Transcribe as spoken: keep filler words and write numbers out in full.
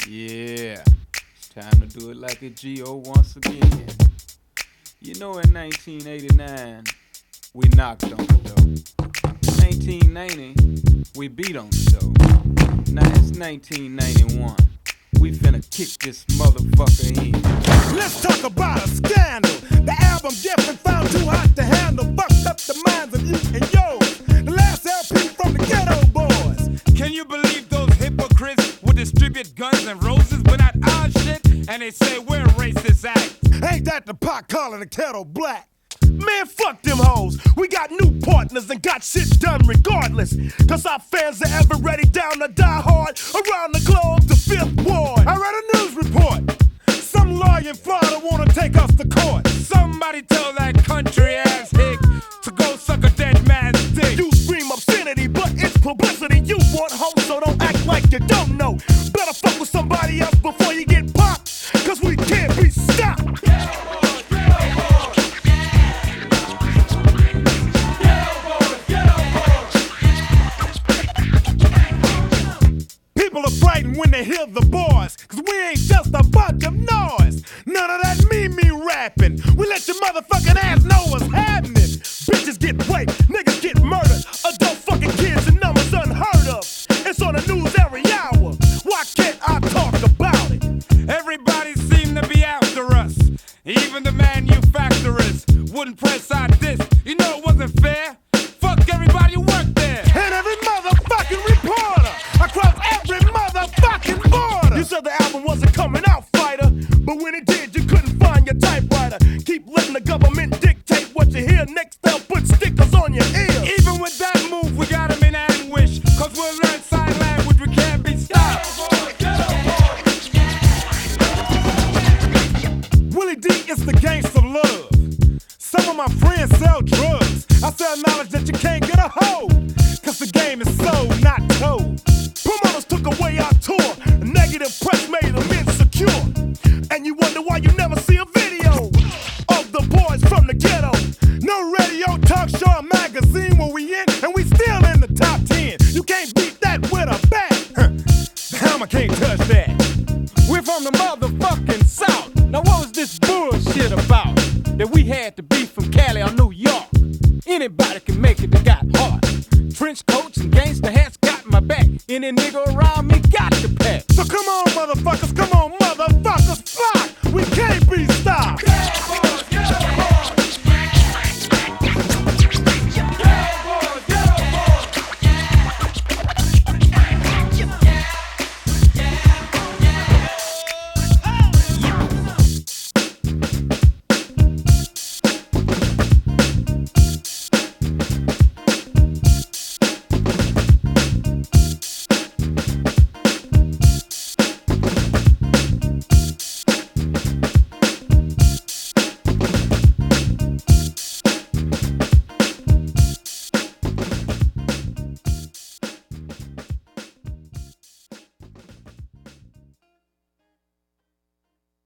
Yeah, it's time to do it like a G O once again. You know, in nineteen eighty-nine, we knocked on the door. nineteen ninety, we beat on the door. Now it's nineteen ninety-one. We finna kick this motherfucker in. Let's talk about a scandal. The album Jeffrey found too hot to handle. Fucked up the minds of you and yours. The last L P from the Ghetto Boys. Can you believe those hypocrites would distribute guns and roses without our shit? And they say we're racist acts. Ain't that the pot calling the kettle black? Man, fuck them hoes. We got new partners and got shit done regardless. Cause our fans are ever ready down to die hard around the globe, the fifth ward. I read a news report. Some lawyer in Florida wanna take us to court. Somebody tell that country ass hick to go suck a dead man's dick. You scream obscenity, but it's publicity. You want hoes, so don't act like you don't know. Better fuck with somebody else before you get popped. Cause we can't be stopped. People are frightened when they hear the boys, cause we ain't just a bunch of noise. None of that me-me rapping. We let your motherfucking ass know what's happening. Bitches get raped, niggas get murdered. Adult fucking kids and numbers unheard of. It's on the news every hour. Why can't I talk about it? Everybody seemed to be after us. Even the manufacturers wouldn't press our disc. You know it wasn't fair. Fuck everybody who worked there. And every motherfucking reporter across every motherfucking border. You said the album wasn't coming out, fighter. But when it did, you couldn't find your typewriter. Keep letting the government dictate what you hear. Next, they'll put stickers on your ears. Even with that move, we got them in anguish. Cause we'll learn sign language, we can't be stopped. Willie D is the gangster love. Some of my friends sell drugs. I sell knowledge that you can't get a hold. Cause the game is sold, not told. Promoters took away our tour. Negative press made them insecure. And you wonder why you never see a video of the boys from the ghetto. No radio, talk show, or magazine where we in, and we still in the top ten. You can't beat that with a bat. The hammer can't touch that. We're from the motherfucking South. Now what was this bullshit about? That we had to be from Cali or New York? Anybody